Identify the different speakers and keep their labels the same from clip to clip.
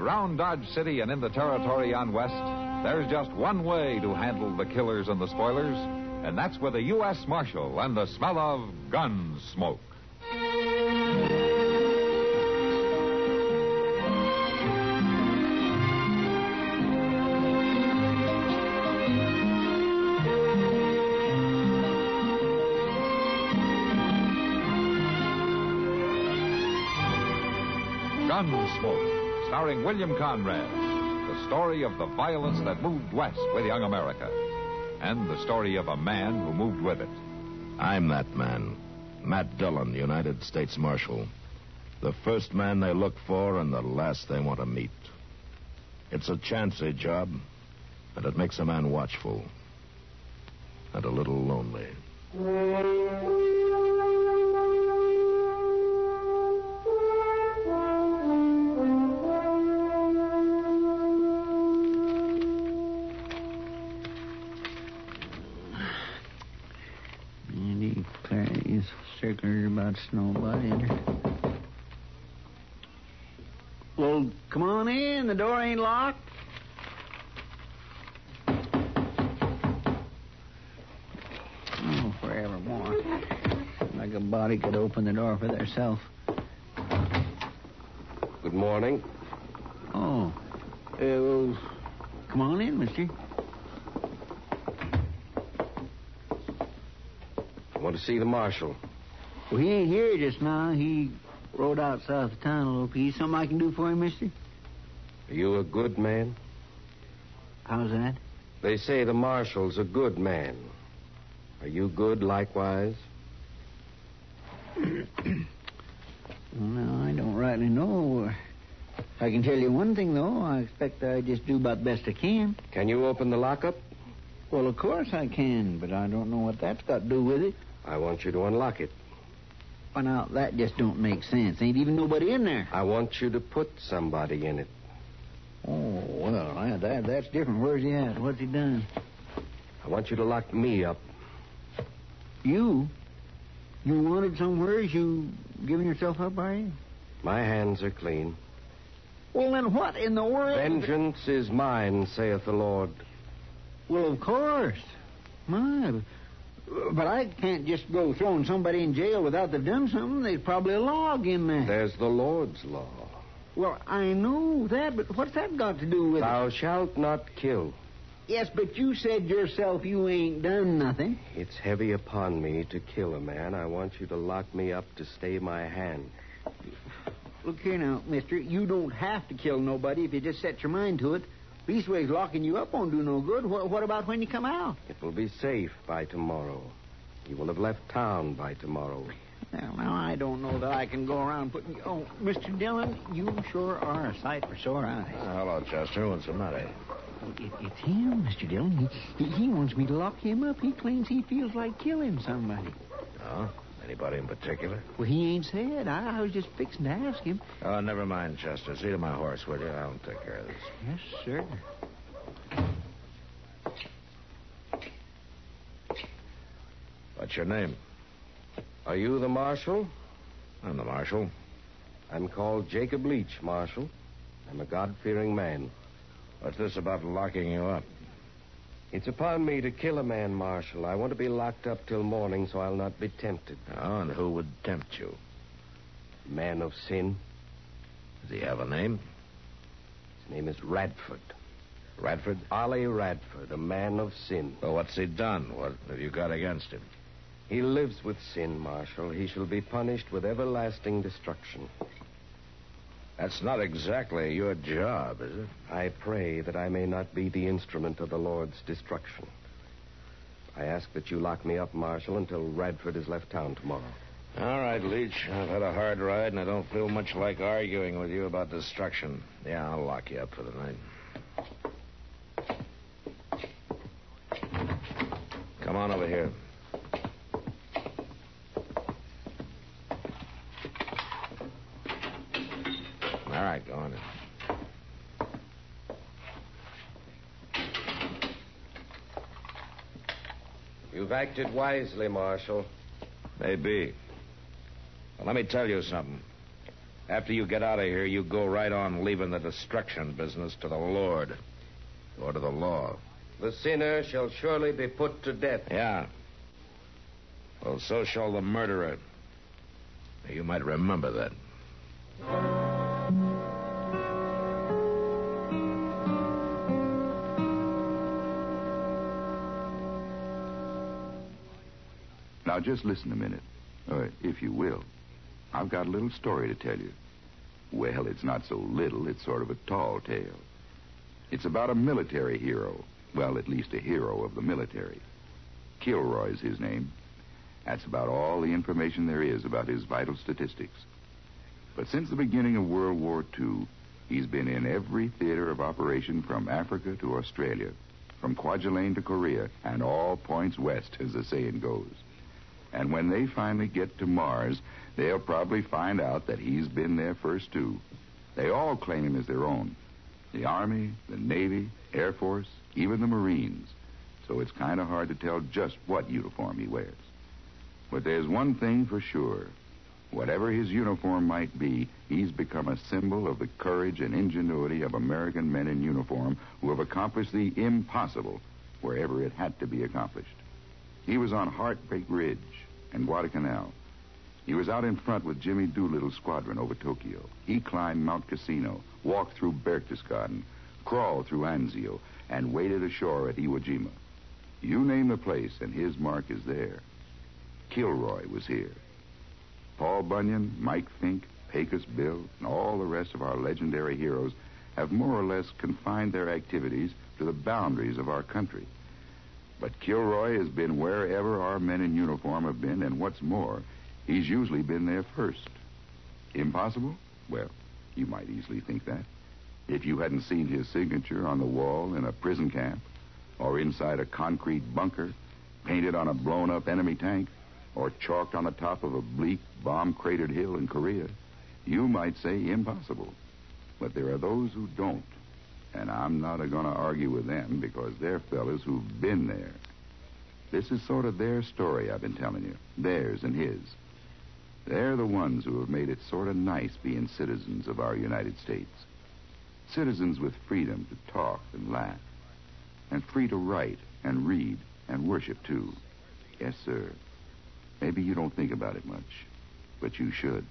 Speaker 1: Around Dodge City and in the territory on West, there's just one way to handle the killers and the spoilers, and that's with a U.S. Marshal and the smell of gun smoke. Gunsmoke, starring William Conrad. The story of the violence that moved west with young America. And the story of a man who moved with it.
Speaker 2: I'm that man. Matt Dillon, United States Marshal. The first man they look for and the last they want to meet. It's a chancy job, and it makes a man watchful. And a little lonely.
Speaker 3: Circular about Snowbody. Well, come on in. The door ain't locked. Oh, forevermore. Like a body could open the door for theirself.
Speaker 4: Good morning.
Speaker 3: Oh. Well, come on in, mister.
Speaker 4: I want to see the marshal.
Speaker 3: Well, he ain't here just now. He rode out south of town a little piece. Something I can do for him, mister?
Speaker 4: Are you a good man?
Speaker 3: How's that?
Speaker 4: They say the marshal's a good man. Are you good likewise?
Speaker 3: No, I don't rightly know. I can tell you one thing, though. I expect I just do about the best I can.
Speaker 4: Can you open the lockup?
Speaker 3: Well, of course I can, but I don't know what that's got to do with it.
Speaker 4: I want you to unlock it.
Speaker 3: Well, now, that just don't make sense. Ain't even nobody in there.
Speaker 4: I want you to put somebody in it.
Speaker 3: Oh, well, that's different. Where's he at? What's he done?
Speaker 4: I want you to lock me up.
Speaker 3: You? You wanted somewhere? You giving yourself up, are you?
Speaker 4: My hands are clean.
Speaker 3: Well, then what in the world...
Speaker 4: Vengeance is mine, saith the Lord.
Speaker 3: Well, of course. My... But I can't just go throwing somebody in jail without they've done something. There's probably a law again there.
Speaker 4: There's the Lord's law.
Speaker 3: Well, I know that, but what's that got to do with
Speaker 4: Thou shalt not kill.
Speaker 3: Yes, but you said yourself you ain't done nothing.
Speaker 4: It's heavy upon me to kill a man. I want you to lock me up to stay my hand.
Speaker 3: Look here now, mister. You don't have to kill nobody if you just set your mind to it. Leastways, locking you up won't do no good. What about when you come out?
Speaker 4: It will be safe by tomorrow. You will have left town by tomorrow.
Speaker 3: Well, now, I don't know that I can go around putting... Oh, Mr. Dillon, you sure are a sight for sore eyes.
Speaker 2: Hello, Chester. What's the matter?
Speaker 3: It's him, Mr. Dillon. He wants me to lock him up. He claims he feels like killing somebody.
Speaker 2: Oh? Anybody in particular?
Speaker 3: Well, he ain't said. I was just fixing to ask him.
Speaker 2: Oh, never mind, Chester. See to my horse, will you? I'll take care of this.
Speaker 3: Yes, sir.
Speaker 2: What's your name?
Speaker 4: Are you the marshal?
Speaker 2: I'm the marshal.
Speaker 4: I'm called Jacob Leach, Marshal. I'm a God-fearing man.
Speaker 2: What's this about locking you up?
Speaker 4: It's upon me to kill a man, Marshal. I want to be locked up till morning so I'll not be tempted.
Speaker 2: Oh, and who would tempt you?
Speaker 4: Man of sin.
Speaker 2: Does he have a name?
Speaker 4: His name is Radford.
Speaker 2: Radford?
Speaker 4: Ollie Radford, a man of sin.
Speaker 2: Well, what's he done? What have you got against him?
Speaker 4: He lives with sin, Marshal. He shall be punished with everlasting destruction.
Speaker 2: That's not exactly your job, is it?
Speaker 4: I pray that I may not be the instrument of the Lord's destruction. I ask that you lock me up, Marshal, until Radford has left town tomorrow.
Speaker 2: All right, Leach. I've had a hard ride, and I don't feel much like arguing with you about destruction. Yeah, I'll lock you up for the night. Come on over here. All right, go on in.
Speaker 4: You've acted wisely, Marshal.
Speaker 2: Maybe. Well, let me tell you something. After you get out of here, you go right on leaving the destruction business to the Lord. Or to the law.
Speaker 4: The sinner shall surely be put to death.
Speaker 2: Yeah. Well, so shall the murderer. You might remember that.
Speaker 5: Now, just listen a minute, if you will. I've got a little story to tell you. Well, it's not so little, it's sort of a tall tale. It's about a military hero. Well, at least a hero of the military. Kilroy's his name. That's about all the information there is about his vital statistics. But since the beginning of World War II, he's been in every theater of operation from Africa to Australia, from Kwajalein to Korea, and all points west, as the saying goes. And when they finally get to Mars, they'll probably find out that he's been there first, too. They all claim him as their own. The Army, the Navy, Air Force, even the Marines. So it's kind of hard to tell just what uniform he wears. But there's one thing for sure. Whatever his uniform might be, he's become a symbol of the courage and ingenuity of American men in uniform who have accomplished the impossible wherever it had to be accomplished. He was on Heartbreak Ridge and Guadalcanal. He was out in front with Jimmy Doolittle's squadron over Tokyo. He climbed Mount Cassino, walked through Berchtesgaden, crawled through Anzio, and waded ashore at Iwo Jima. You name the place, and his mark is there. Kilroy was here. Paul Bunyan, Mike Fink, Pecos Bill, and all the rest of our legendary heroes have more or less confined their activities to the boundaries of our country. But Kilroy has been wherever our men in uniform have been, and what's more, he's usually been there first. Impossible? Well, you might easily think that. If you hadn't seen his signature on the wall in a prison camp, or inside a concrete bunker, painted on a blown-up enemy tank, or chalked on the top of a bleak, bomb-cratered hill in Korea, you might say impossible. But there are those who don't. And I'm not going to argue with them because they're fellas who've been there. This is sort of their story I've been telling you. Theirs and his. They're the ones who have made it sort of nice being citizens of our United States. Citizens with freedom to talk and laugh. And free to write and read and worship, too. Yes, sir. Maybe you don't think about it much, but you should.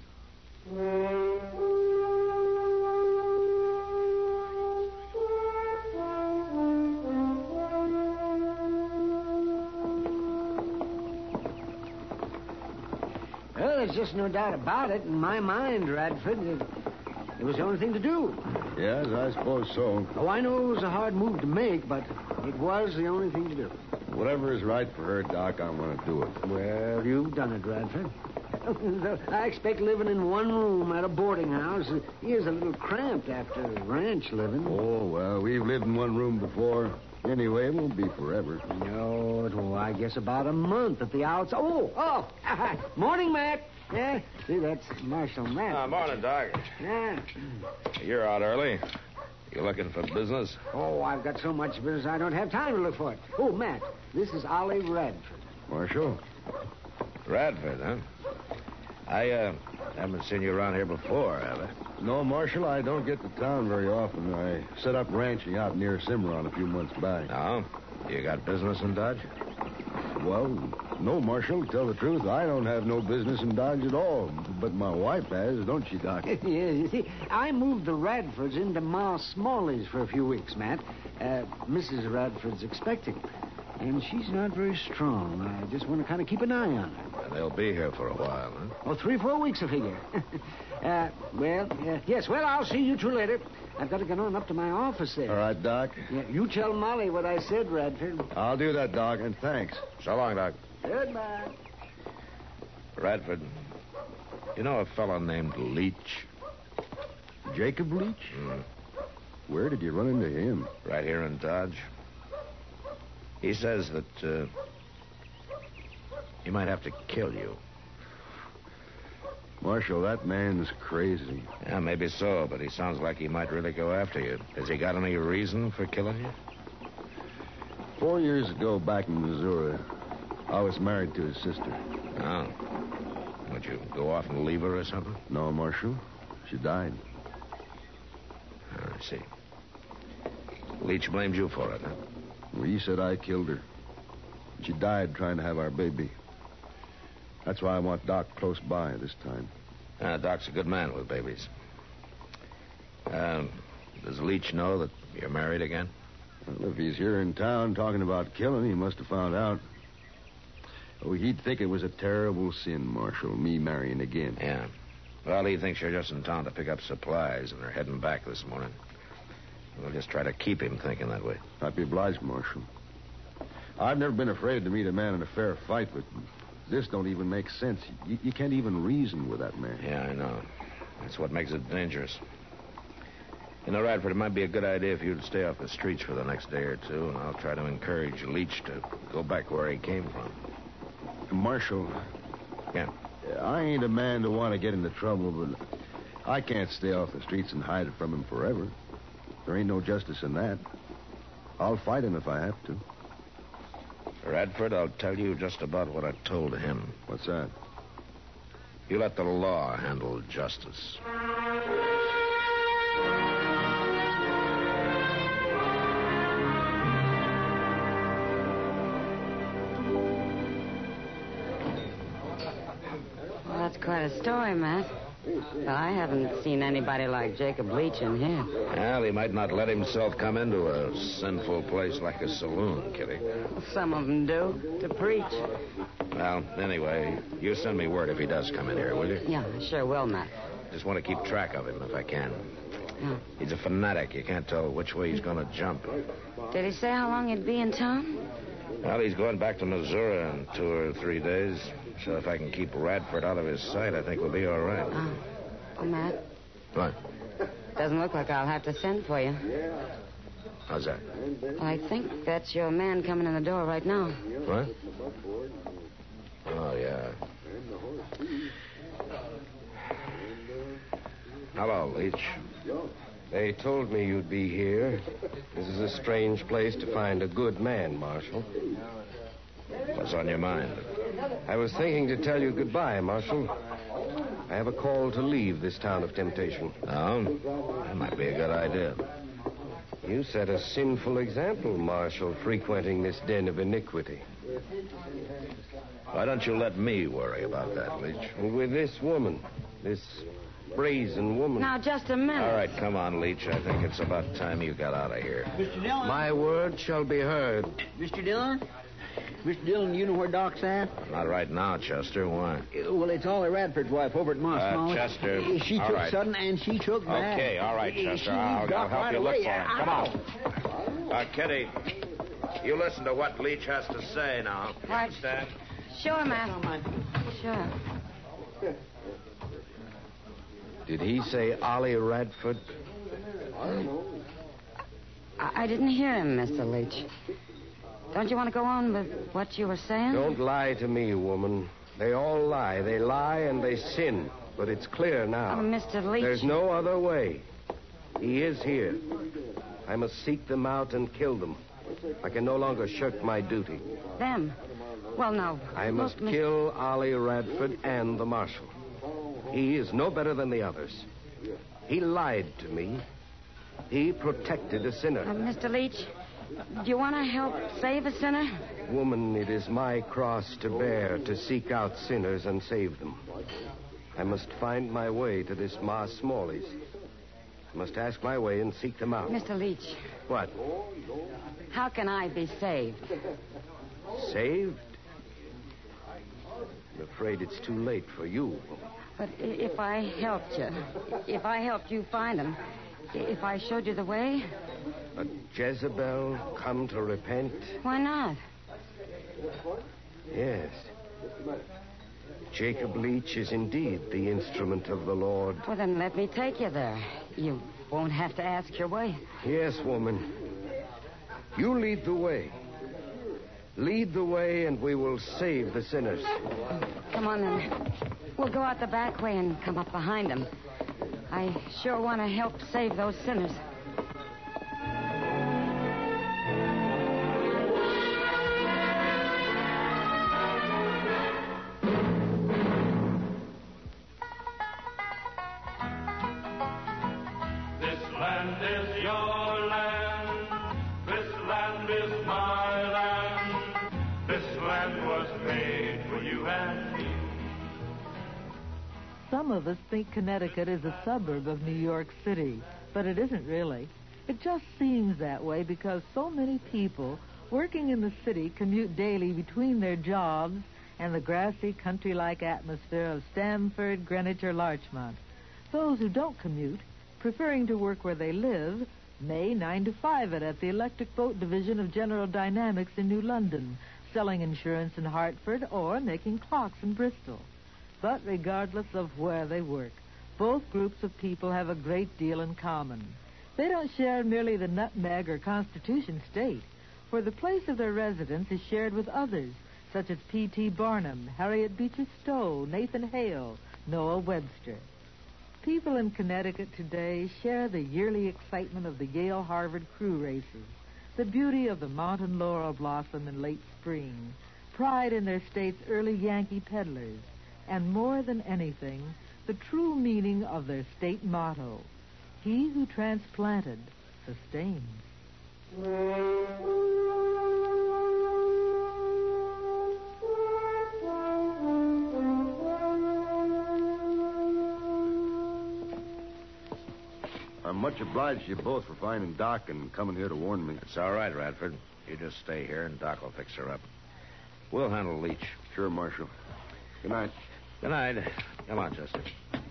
Speaker 3: Well, there's just no doubt about it. In my mind, Radford, it was the only thing to do.
Speaker 6: Yes, I suppose so.
Speaker 3: Oh, I know it was a hard move to make, but it was the only thing to do.
Speaker 6: Whatever is right for her, Doc, I'm going to do it.
Speaker 3: Well, you've done it, Radford. I expect living in one room at a boarding house is a little cramped after ranch living.
Speaker 6: Oh, well, we've lived in one room before. Anyway, it won't be forever.
Speaker 3: No, it will, I guess, about a month at the outside. Oh! Morning, Matt. Yeah, see, that's Marshal Matt.
Speaker 2: Morning, Doc.
Speaker 3: Yeah.
Speaker 2: You're out early. You looking for business?
Speaker 3: Oh, I've got so much business I don't have time to look for it. Oh, Matt, this is Ollie Radford.
Speaker 6: Marshal?
Speaker 2: Radford, huh? I haven't seen you around here before, have I?
Speaker 6: No, Marshal, I don't get to town very often. I set up ranching out near Cimarron a few months back.
Speaker 2: No? You got business in Dodge?
Speaker 6: Well, no, Marshal. To tell the truth, I don't have no business in Dodge at all. But my wife has, don't she, Doc?
Speaker 3: Yes, you see, I moved the Radfords into Ma Smalley's for a few weeks, Matt. Mrs. Radford's expecting. And she's not very strong. I just want to kind of keep an eye on her.
Speaker 2: And they'll be here for a while, huh?
Speaker 3: Oh, 3-4 weeks, I figure. Yes, well, I'll see you two later. I've got to get on up to my office there.
Speaker 6: All right, Doc.
Speaker 3: Yeah, you tell Molly what I said, Radford.
Speaker 6: I'll do that, Doc, and thanks.
Speaker 2: So long, Doc.
Speaker 3: Goodbye.
Speaker 2: Radford, you know a fellow named Leach?
Speaker 6: Jacob Leach? Where did you run into him?
Speaker 2: Right here in Dodge. He says that he might have to kill you.
Speaker 6: Marshal, that man's crazy.
Speaker 2: Yeah, maybe so, but he sounds like he might really go after you. Has he got any reason for killing you?
Speaker 6: 4 years ago, back in Missouri, I was married to his sister.
Speaker 2: Oh. Would you go off and leave her or something?
Speaker 6: No, Marshal. She died.
Speaker 2: I see. Leach blamed you for it, huh?
Speaker 6: Well, he said I killed her. She died trying to have our baby. That's why I want Doc close by this time.
Speaker 2: Doc's a good man with babies. Does Leach know that you're married again?
Speaker 6: Well, if he's here in town talking about killing, he must have found out. Oh, he'd think it was a terrible sin, Marshal, me marrying again.
Speaker 2: Yeah. Well, he thinks you're just in town to pick up supplies, and they're heading back this morning. We'll just try to keep him thinking that way.
Speaker 6: I'd be obliged, Marshal. I've never been afraid to meet a man in a fair fight, but this don't even make sense. You can't even reason with that man.
Speaker 2: Yeah, I know. That's what makes it dangerous. You know, Radford, it might be a good idea if you'd stay off the streets for the next day or two, and I'll try to encourage Leach to go back where he came from.
Speaker 6: Marshal.
Speaker 2: Yeah.
Speaker 6: I ain't a man to want to get into trouble, but I can't stay off the streets and hide it from him forever. There ain't no justice in that. I'll fight him if I have to.
Speaker 2: Radford, I'll tell you just about what I told him.
Speaker 6: What's that?
Speaker 2: You let the law handle justice.
Speaker 7: Well, that's quite a story, Matt. But I haven't seen anybody like Jacob Leach in here.
Speaker 2: Well, he might not let himself come into a sinful place like a saloon, Kitty.
Speaker 7: Some of them do, to preach.
Speaker 2: Well, anyway, you send me word if he does come in here, will you?
Speaker 7: Yeah, I sure will, Matt.
Speaker 2: Just want to keep track of him if I can.
Speaker 7: Yeah.
Speaker 2: He's a fanatic. You can't tell which way he's going to jump.
Speaker 7: Did he say how long he'd be in town?
Speaker 2: Well, he's going back to Missouri in 2 or 3 days. So if I can keep Radford out of his sight, I think we'll be all right.
Speaker 7: Oh, Matt.
Speaker 2: What?
Speaker 7: Doesn't look like I'll have to send for you.
Speaker 2: How's that?
Speaker 7: Well, I think that's your man coming in the door right now.
Speaker 2: What? Oh, yeah. Hello, Leach.
Speaker 4: They told me you'd be here. This is a strange place to find a good man, Marshal.
Speaker 2: What's on your mind?
Speaker 4: I was thinking to tell you goodbye, Marshal. I have a call to leave this town of temptation.
Speaker 2: Oh? That might be a good idea.
Speaker 4: You set a sinful example, Marshal, frequenting this den of iniquity.
Speaker 2: Why don't you let me worry about that, Leach?
Speaker 4: And with this woman, this brazen woman.
Speaker 7: Now, just a minute.
Speaker 2: All right, come on, Leach. I think it's about time you got out of here.
Speaker 3: Mr. Dillon?
Speaker 4: My word shall be heard.
Speaker 3: Mr. Dillon? Mr. Dillon, you know where Doc's at?
Speaker 2: Not right now, Chester. Why?
Speaker 3: Well, it's Ollie Radford's wife over at Moss Smalley.
Speaker 2: Chester.
Speaker 3: She
Speaker 2: All
Speaker 3: took
Speaker 2: right.
Speaker 3: sudden and she took back.
Speaker 2: Okay, all right, Chester.
Speaker 3: She
Speaker 2: I'll
Speaker 3: Doc
Speaker 2: help
Speaker 3: right
Speaker 2: you look
Speaker 3: away.
Speaker 2: for him. Come on. Kitty, you listen to what Leach has to say now. You
Speaker 7: Right.
Speaker 2: understand?
Speaker 7: Sure, Matt. Sure.
Speaker 4: Did he say Ollie Radford?
Speaker 7: I didn't hear him, Mr. Leach. Don't you want to go on with what you were saying?
Speaker 4: Don't lie to me, woman. They all lie. They lie and they sin. But it's clear now.
Speaker 7: Oh, Mr. Leach.
Speaker 4: There's no other way. He is here. I must seek them out and kill them. I can no longer shirk my duty.
Speaker 7: Them? Well, now.
Speaker 4: I must
Speaker 7: look,
Speaker 4: kill Ollie Radford and the marshal. He is no better than the others. He lied to me. He protected a sinner.
Speaker 7: Mr. Leach, do you want to help save a sinner?
Speaker 4: Woman, it is my cross to bear to seek out sinners and save them. I must find my way to this Ma Smalley's. I must ask my way and seek them out.
Speaker 7: Mr. Leach,
Speaker 4: What?
Speaker 7: how can I be saved?
Speaker 4: Saved? I'm afraid it's too late for you.
Speaker 7: But if I helped you, if I helped you find him, if I showed you the way,
Speaker 4: A Jezebel come to repent?
Speaker 7: why not?
Speaker 4: Yes. Jacob Leach is indeed the instrument of the Lord.
Speaker 7: Well, then let me take you there. You won't have to ask your way.
Speaker 4: Yes, woman. You lead the way. Lead the way, and we will save the sinners.
Speaker 7: Come on, then. We'll go out the back way and come up behind him. I sure want to help save those sinners.
Speaker 8: land is your land. This land is my land. This land was made for you and me.
Speaker 9: Some of us think Connecticut is a suburb of New York City, but it isn't really. It just seems that way because so many people working in the city commute daily between their jobs and the grassy, country-like atmosphere of Stamford, Greenwich, or Larchmont. Those who don't commute, preferring to work where they live, may 9 to 5 it at the Electric Boat Division of General Dynamics in New London, selling insurance in Hartford or making clocks in Bristol. But regardless of where they work, both groups of people have a great deal in common. They don't share merely the nutmeg or Constitution state, for the place of their residence is shared with others, such as P.T. Barnum, Harriet Beecher Stowe, Nathan Hale, Noah Webster. People in Connecticut today share the yearly excitement of the Yale-Harvard crew races, the beauty of the mountain laurel blossom in late spring, pride in their state's early Yankee peddlers, and more than anything, the true meaning of their state motto, he who transplanted sustains.
Speaker 6: I'm much obliged to you both for finding Doc and coming here to warn me.
Speaker 2: It's all right, Radford. You just stay here, and Doc will fix her up. We'll handle Leach.
Speaker 6: Sure, Marshal. Good night.
Speaker 2: Good night. Come on, Chester.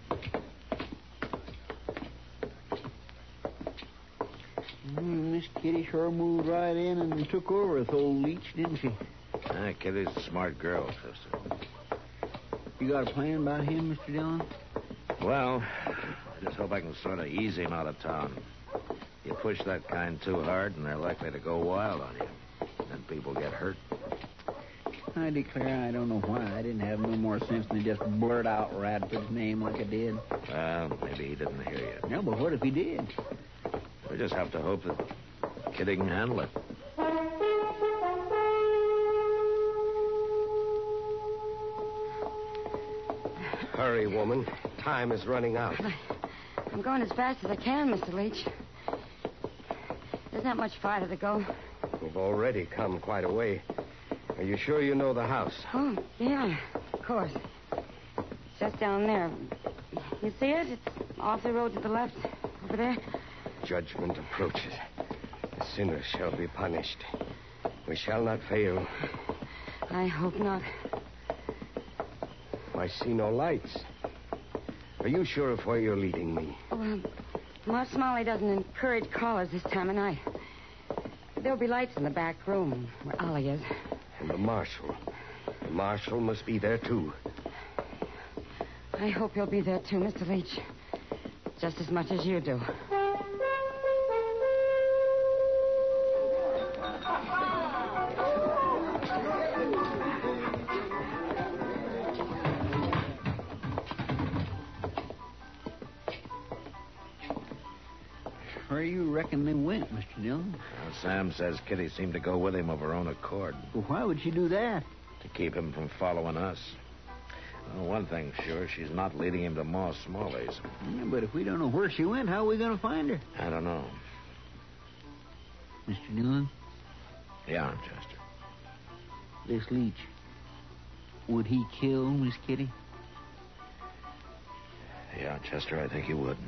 Speaker 3: Miss Kitty sure moved right in and took over with old Leach, didn't she?
Speaker 2: Kitty's a smart girl, Chester.
Speaker 3: You got a plan about him, Mr. Dillon?
Speaker 2: Well, I just hope I can sort of ease him out of town. You push that kind too hard, and they're likely to go wild on you. Then people get hurt.
Speaker 3: I declare I don't know why I didn't have no more sense than to just blurt out Radford's name like I did.
Speaker 2: Well, maybe he didn't hear you.
Speaker 3: No, but what if he did?
Speaker 2: We just have to hope that Kitty can handle it.
Speaker 4: Hurry, woman. Time is running out.
Speaker 7: I'm going as fast as I can, Mr. Leach. There's not much farther to go.
Speaker 4: We've already come quite a way. Are you sure you know the house?
Speaker 7: Oh, yeah, of course. It's just down there. You see it? It's off the road to the left, over there.
Speaker 4: Judgment approaches. The sinners shall be punished. We shall not fail.
Speaker 7: I hope not.
Speaker 4: I see no lights. Are you sure of where you're leading me?
Speaker 7: Well, Mark Smalley doesn't encourage callers this time of night. There'll be lights in the back room where Ollie is.
Speaker 4: And the marshal. The marshal must be there, too.
Speaker 7: I hope he'll be there, too, Mr. Leach. Just as much as you do.
Speaker 3: Where you reckon they went, Mr. Dillon?
Speaker 2: Well, Sam says Kitty seemed to go with him of her own accord.
Speaker 3: Well, why would she do that?
Speaker 2: To keep him from following us. Well, one thing's sure, she's not leading him to Ma Smalley's.
Speaker 3: Yeah, but if we don't know where she went, how are we going to find her?
Speaker 2: I don't know.
Speaker 3: Mr. Dillon?
Speaker 2: Yeah, Chester.
Speaker 3: This Leach, would he kill Miss Kitty?
Speaker 2: Yeah, Chester, I think he would.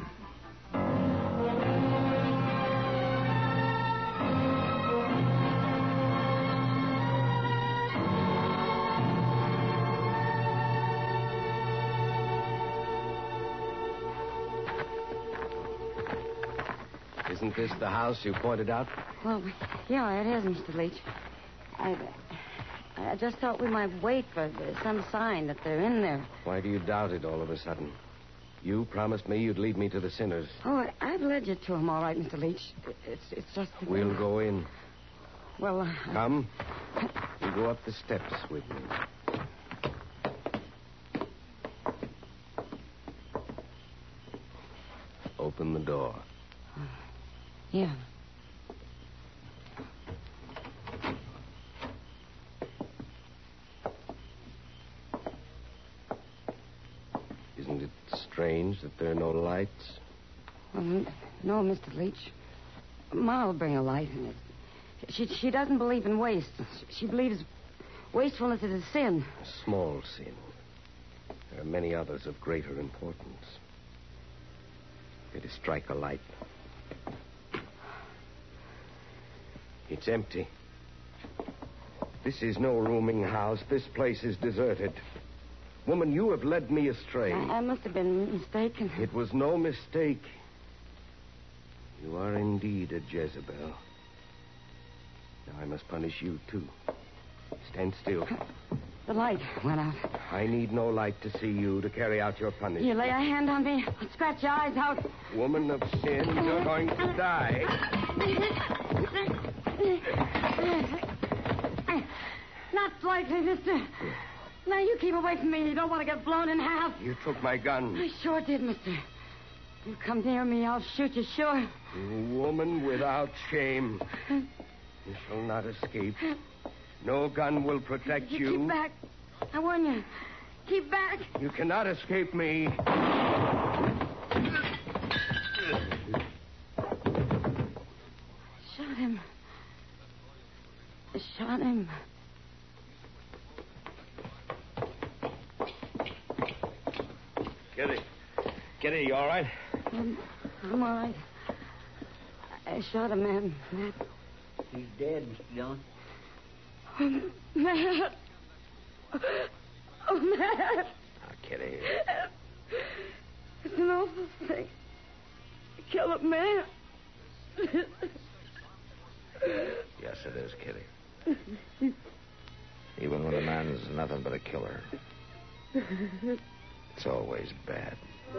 Speaker 4: Isn't this the house you pointed out?
Speaker 7: Well, yeah, it is, Mr. Leach. I just thought we might wait for some sign that they're in there.
Speaker 4: Why do you doubt it all of a sudden? You promised me you'd lead me to the sinners.
Speaker 7: Oh, I've led you to them all right, Mr. Leach. It's just...
Speaker 4: We'll go in.
Speaker 7: Well,
Speaker 4: Come. You go up the steps with me. Open the door.
Speaker 7: Yeah.
Speaker 4: Isn't it strange that there are no lights?
Speaker 7: No, Mr. Leach. Ma will bring a light in it. She doesn't believe in waste. She believes wastefulness is a sin.
Speaker 4: A small sin. There are many others of greater importance. It is strike a light. It's empty. This is no rooming house. This place is deserted. Woman, you have led me astray.
Speaker 7: I must have been mistaken.
Speaker 4: It was no mistake. You are indeed a Jezebel. Now I must punish you, too. Stand still.
Speaker 7: The light went out.
Speaker 4: I need no light to see you, to carry out your punishment.
Speaker 7: You lay a hand on me, I'll scratch your eyes out.
Speaker 4: Woman of sin, you're going to die.
Speaker 7: Not slightly, mister. Now, you keep away from me. You don't want to get blown in half.
Speaker 4: You took my gun.
Speaker 7: I sure did, mister. You come near me, I'll shoot you, sure.
Speaker 4: You woman without shame. You shall not escape. No gun will protect you.
Speaker 7: Keep back. I warn you. Keep back.
Speaker 4: You cannot escape me.
Speaker 7: Shot him. I shot him.
Speaker 4: Kitty, you all right?
Speaker 7: I'm all right. I shot a man, Matt.
Speaker 3: He's dead, Mr. Dillon.
Speaker 7: Oh, Matt. Oh, Matt.
Speaker 4: Ah, Kitty.
Speaker 7: It's an awful thing. Kill a man.
Speaker 2: Yes, it is, Kitty. Even when a man is nothing but a killer, it's always bad.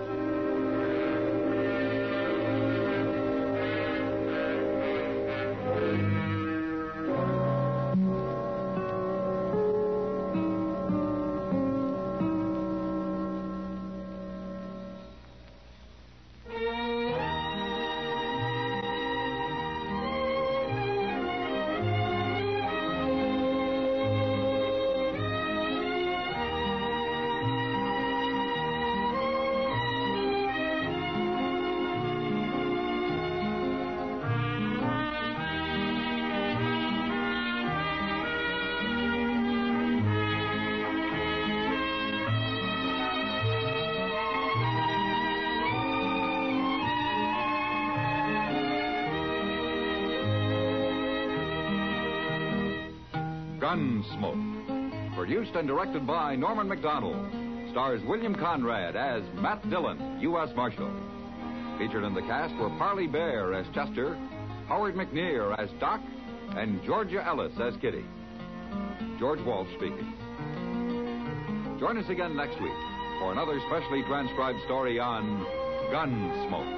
Speaker 1: Gunsmoke. Produced and directed by Norman McDonald. Stars William Conrad as Matt Dillon, U.S. Marshal. Featured in the cast were Parley Bear as Chester, Howard McNear as Doc, and Georgia Ellis as Kitty. George Walsh speaking. Join us again next week for another specially transcribed story on Gunsmoke.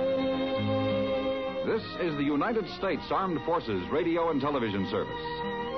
Speaker 1: This is the United States Armed Forces Radio and Television Service.